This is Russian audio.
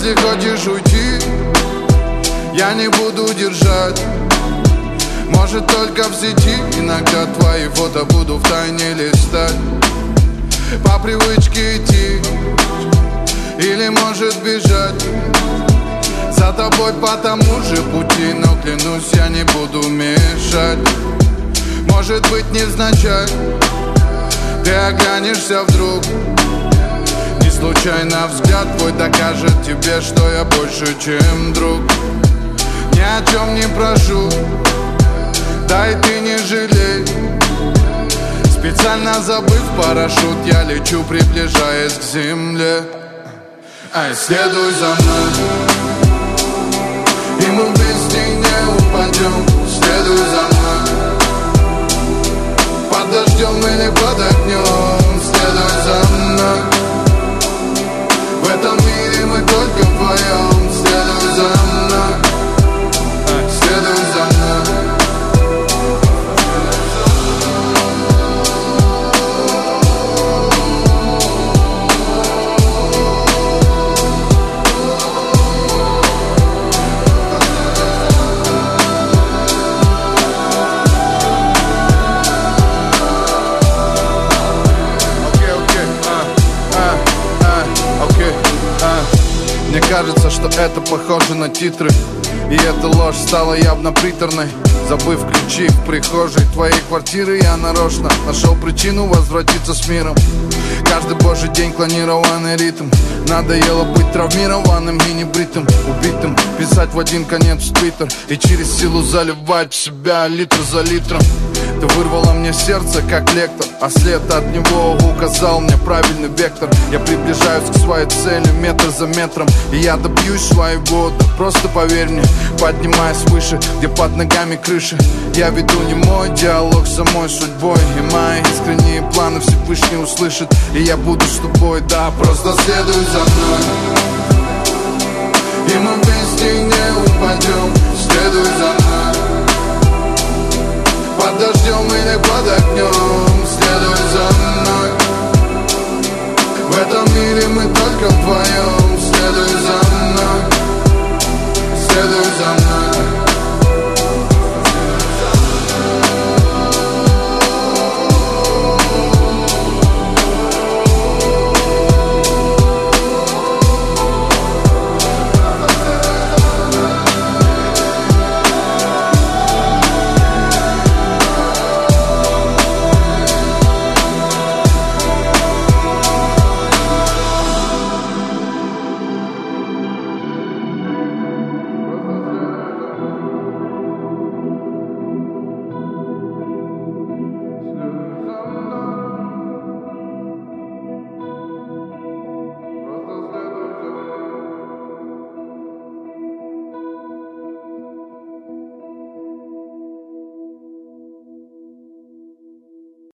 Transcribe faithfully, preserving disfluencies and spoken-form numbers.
Если хочешь уйти, я не буду держать. Может только в сети иногда твои фото буду втайне листать. По привычке идти или может бежать за тобой по тому же пути, но клянусь, я не буду мешать. Может быть невзначай ты оглянешься вдруг, не случайно взгляд твой докажет тебе, что я больше, чем друг. Ни о чем не прошу, да и ты не жалей. Специально забыв парашют, я лечу, приближаясь к земле. Ай, следуй за мной, и мы вместе не упадем. Следуй за мной, под дождем или под огнем. Следуй за мной, в этом мире мы только вдвоем. Следуй за мной, ай, следуй за мной. Мне кажется, что это похоже на титры, и эта ложь стала явно приторной. Забыв ключи в прихожей твоей квартиры, я нарочно нашел причину возвратиться с миром. Каждый божий день клонированный ритм. Надоело быть травмированным и небритым, убитым, писать в один конец в твиттер и через силу заливать в себя литр за литром. Ты вырвала мне сердце, как лектор, а след от него указал мне правильный вектор. Я приближаюсь к своей цели метр за метром, и я добьюсь своего, да просто поверь мне. Поднимаясь выше, где под ногами крыши, я веду не мой диалог с самой судьбой, и мои искренние планы Всевышний услышит, и я буду с тобой, да, просто следуй за мной, и мы вместе не упадем. Следуй за мной, под дождем или под огнем.